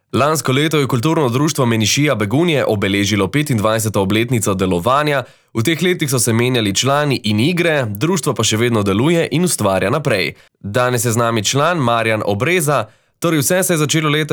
Lansko leto je kulturno društvo Menišija Begunje obeležilo 25. obletnico delovanja. V teh letih so se menjali člani in igre, društvo pa še vedno deluje in ustvarja naprej. Danes je z nami član Marjan Obreza, torej vse se je začelo leta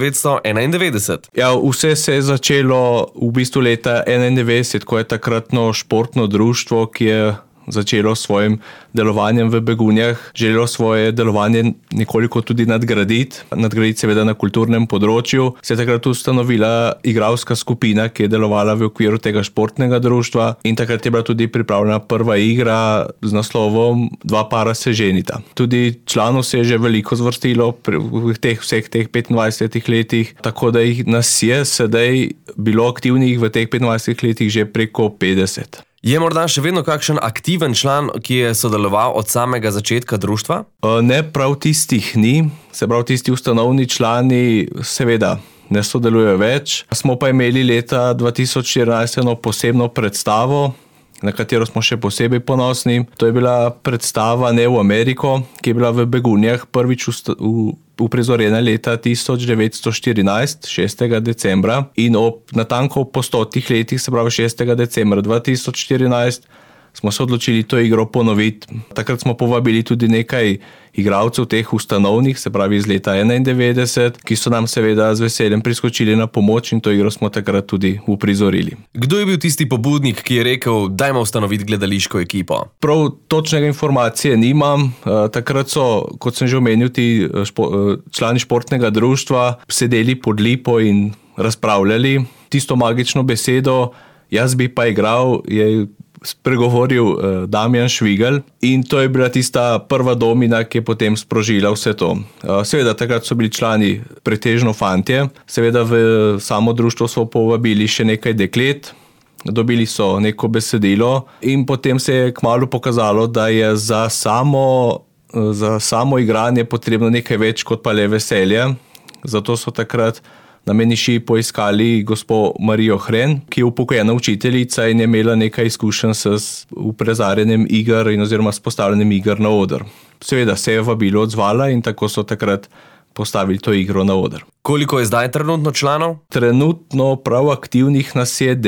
1991. Ja, vse se je začelo v bistvu leta 1991, ko je takratno športno društvo, ki je začelo s svojim delovanjem v Begunjah, želelo svoje delovanje nekoliko tudi nadgraditi seveda na kulturnem področju. Se je takrat ustanovila igralska skupina, ki je delovala v okviru tega športnega društva, in takrat je bila tudi pripravljena prva igra z naslovom Dva para se ženita. Tudi članov se je že veliko zvrstilo v vseh teh 25 letih, tako da nas je sedaj bilo aktivnih v teh 25 letih že preko 50. Je morda še vedno kakšen aktiven član, ki je sodeloval od samega začetka društva? Ne, prav tistih ni. Se pravi, tisti ustanovni člani seveda ne sodelujejo več. Smo pa imeli leta 2014 eno posebno predstavo, na katero smo še posebej ponosni. To je bila predstava Ne v Ameriko, ki je bila v Begunjah prvič uprizorjena leta 1914, 6. decembra, in natanko po 100 letih, se pravi 6. decembra 2014, smo se odločili to igro ponoviti. Takrat smo povabili tudi nekaj igralcev teh ustanovnih, se pravi iz leta 1991, ki so nam seveda z veseljem priskočili na pomoč, in to igro smo takrat tudi uprizorili. Kdo je bil tisti pobudnik, ki je rekel, dajmo ustanoviti gledališko ekipo? Prav točnega informacije nimam. Takrat so, kot sem že omenil, ti člani športnega društva sedeli pod lipo in razpravljali tisto magično besedo, jaz bi pa igral, je spregovoril Damjan Švigelj, in to je bila tista prva domina, ki je potem sprožila vse to. Seveda takrat so bili člani pretežno fantje, seveda v samo društvo so povabili še nekaj deklet, dobili so neko besedilo in potem se je kmalu pokazalo, da je za samo igranje potrebno nekaj več kot pa le veselje. Zato so takrat na Menišiji poiskali gospo Marijo Hren, ki je upokojena učiteljica in je imela nekaj izkušenj s uprizarjanjem iger oziroma s postavljanjem iger na oder. Seveda se je vabilo odzvala in tako so takrat postavili to igro na oder. Koliko je zdaj trenutno članov? Trenutno prav aktivnih nas je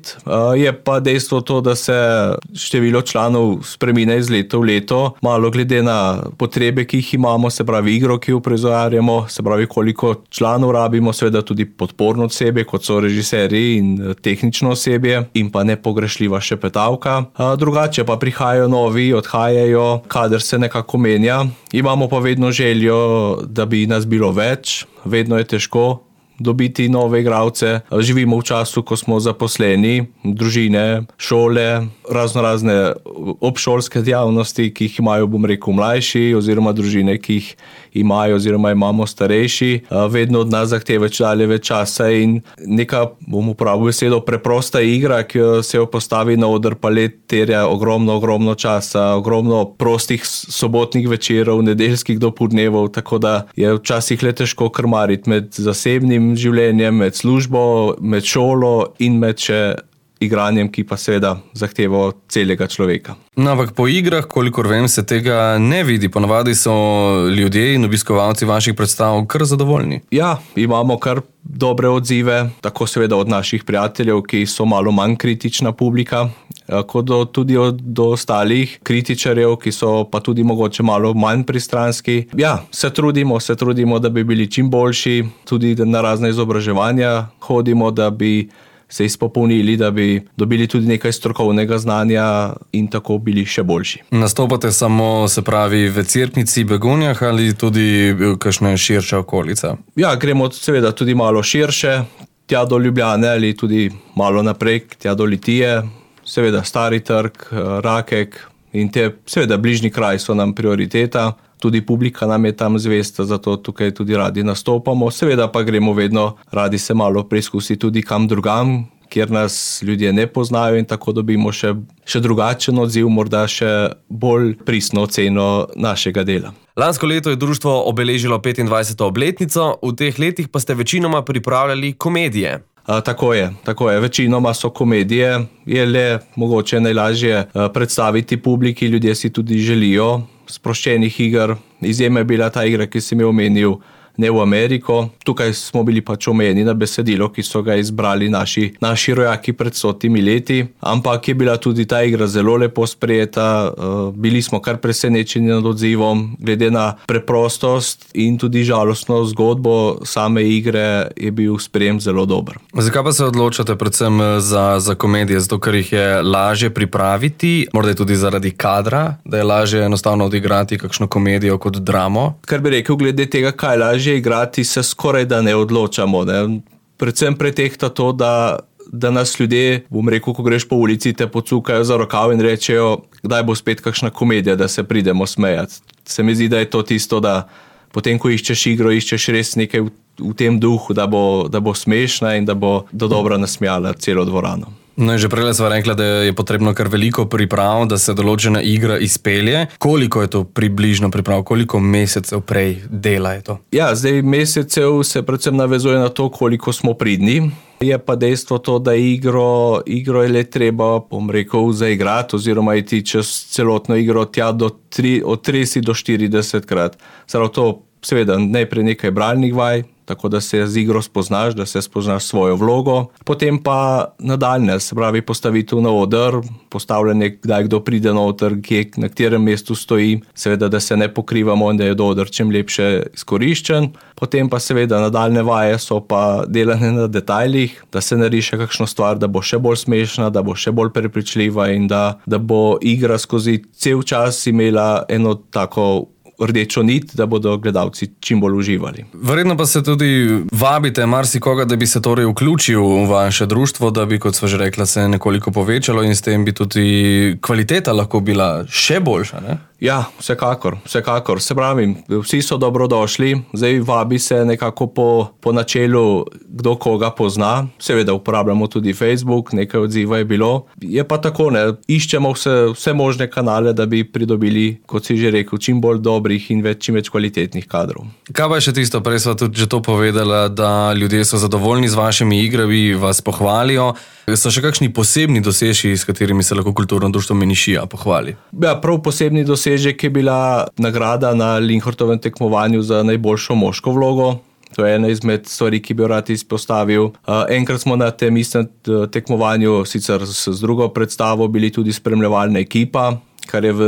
9. Je pa dejstvo to, da se število članov spreminja iz leta v leto, malo glede na potrebe, ki jih imamo, se pravi igro, ki jo uprizarjamo, se pravi koliko članov rabimo, seveda tudi podporno osebje, kot so režiserji in tehnično osebje, in pa nepogrešljiva šepetavka. Drugače pa prihajajo novi, odhajajo, kader se nekako menja. Imamo pa vedno željo, da bi nas bilo več. Vedno je težko dobiti nove igralce. Živimo v času, ko smo zaposleni, družine, šole, razne obšolske dejavnosti, ki jih imajo, mlajši, oziroma družine, ki jih imajo oziroma imamo starejši. Vedno od nas zahteva čedalje več časa in neka, bom uporabil besedo, preprosta igra, ki se jo postavi na oder, pa terja ogromno časa, ogromno prostih sobotnih večerov, nedeljskih dopoldnevov, tako da je včasih le težko krmariti med zasebnim življenjem, med službo, med šolo in med še igranjem, ki pa seveda zahteva celega človeka. No, ampak po igrah, kolikor vem, se tega ne vidi. Ponavadi so ljudje in obiskovalci vaših predstav kar zadovoljni. Ja, imamo kar dobre odzive, tako seveda od naših prijateljev, ki so malo manj kritična publika, kot tudi do ostalih kritičarjev, ki so pa tudi mogoče malo manj pristranski. Ja, se trudimo, da bi bili čim boljši, tudi na razne izobraževanja hodimo, da bi se izpopolnili, da bi dobili tudi nekaj strokovnega znanja in tako bili še boljši. Nastopate samo, se pravi, v Cerknici, Begunjah ali tudi kakšna širša okolica? Ja, gremo seveda tudi malo širše, tja do Ljubljane ali tudi malo naprej, tja do Litije, seveda Stari trg, Rakek in seveda bližnji kraj so nam prioriteta. Tudi publika nam je tam zvesta, zato tukaj tudi radi nastopamo. Seveda pa gremo vedno radi se malo preizkusiti tudi kam drugam, kjer nas ljudje ne poznajo, in tako dobimo še drugačen odziv, morda še bolj pristno oceno našega dela. Lansko leto je društvo obeležilo 25. obletnico, v teh letih pa ste večinoma pripravljali komedije. Tako je. Večinoma so komedije, je le mogoče najlažje predstaviti publiki, ljudje si tudi želijo sproščenih iger. Izjema je bila ta igra, ki sem jo omenil, ne v Ameriko. Tukaj smo bili pač omejeni na besedilo, ki so ga izbrali naši rojaki pred 100 leti, ampak je bila tudi ta igra zelo lepo sprejeta, bili smo kar presenečeni nad odzivom, glede na preprostost in tudi žalostno zgodbo same igre je bil sprejem zelo dober. Zakaj pa se odločate predvsem za komedije? Zato, ker jih je lažje pripraviti, morda je tudi zaradi kadra, da je lažje enostavno odigrati kakšno komedijo kot dramo? Kar bi rekel, glede tega, kaj je lažje igrati, se skoraj da ne odločamo. Ne? Predvsem pretehta to, da nas ljudje, bom rekel, ko greš po ulici, te pocukajo za rokav in rečejo, kdaj bo spet kakšna komedija, da se pridemo smejati. Se mi zdi, da je to tisto, da potem, ko iščeš igro, iščeš res nekaj v tem duhu, da bo smešna in da bo dobro nasmejala celo dvorano. No, že prej sva rekla, da je potrebno kar veliko priprav, da se določena igra izpelje. Koliko je to približno priprav? Koliko mesecev prej dela je to? Ja, zdaj mesecev se predvsem navezuje na to, koliko smo pridni. Je pa dejstvo to, da igro je le treba, bom rekel, zaigrati oziroma iti čez celotno igro tja od 30 do 40 krat. Zaradi to seveda najprej nekaj bralnih vaj, tako da se z igro spoznaš, da se spoznaš svojo vlogo. Potem pa nadaljne, se pravi postavitev na oder, postavljanje, kdaj kdo pride noter, na katerem mestu stoji, seveda, da se ne pokrivamo in da je oder čim lepše izkoriščen. Potem pa seveda nadaljne vaje so pa delane na detajlih, da se nariše kakšno stvar, da bo še bolj smešna, da bo še bolj prepričljiva in da bo igra skozi cel čas imela eno tako rdečo nit, da bodo gledalci čim bolj uživali. Verjetno pa se tudi vabite marsikoga, da bi se torej vključil v vaše društvo, da bi, kot sva že rekla, se nekoliko povečalo in s tem bi tudi kvaliteta lahko bila še boljša, ne? Ja, vsekakor. Se pravi, vsi so dobrodošli, zdaj vabi se nekako po načelu, kdo koga pozna. Seveda uporabljamo tudi Facebook, nekaj odziva je bilo. Je pa tako, ne, iščemo vse možne kanale, da bi pridobili, kot si že rekel, čim bolj dobrih in čim več kvalitetnih kadrov. Kaj pa je še tisto, prej sva tudi že to povedala, da ljudje so zadovoljni z vašimi igrami, vas pohvalijo. So še kakšni posebni dosežki, s katerimi se lahko kulturno društvo Menišija pohvali? Ja, prav posebni dosežek je bila nagrada na Linhartovem tekmovanju za najboljšo moško vlogo. To je ena izmed stvari, ki bi jo rad izpostavil. Enkrat smo na tem istem tekmovanju, sicer z drugo predstavo, bili tudi spremljevalna ekipa, kar je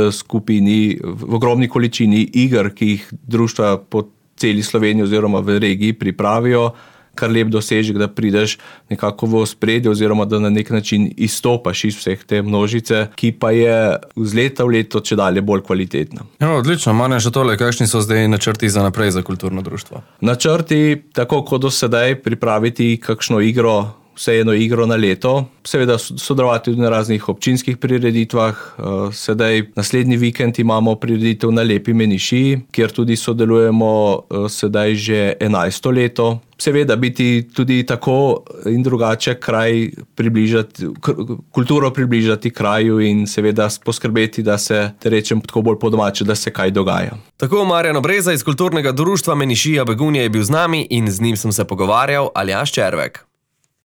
v ogromni količini iger, ki jih društva po celi Sloveniji oziroma v regiji pripravijo, kar lep dosežek, da prideš nekako v ospredje oziroma da na nek način izstopaš iz vseh te množice, ki pa je z leta v leto čedalje bolj kvalitetna. Ja, odlično, Marjan, še tole, kakšni so zdaj načrti za naprej za kulturno društvo? Načrti, tako kot do sedaj, pripraviti kakšno igro, vsaj eno igro na leto, seveda sodelovati tudi na raznih občinskih prireditvah. Sedaj naslednji vikend imamo prireditev na Lepi Menišiji, kjer tudi sodelujemo sedaj že 11. leto. Seveda biti tudi tako in drugače kulturo približati kraju in seveda poskrbeti, da se, da rečem tako bolj po domače, da se kaj dogaja. Tako Marjan Obreza iz kulturnega društva Menišija Begunje je bil z nami in z njim sem se pogovarjal, Aljaž Červek.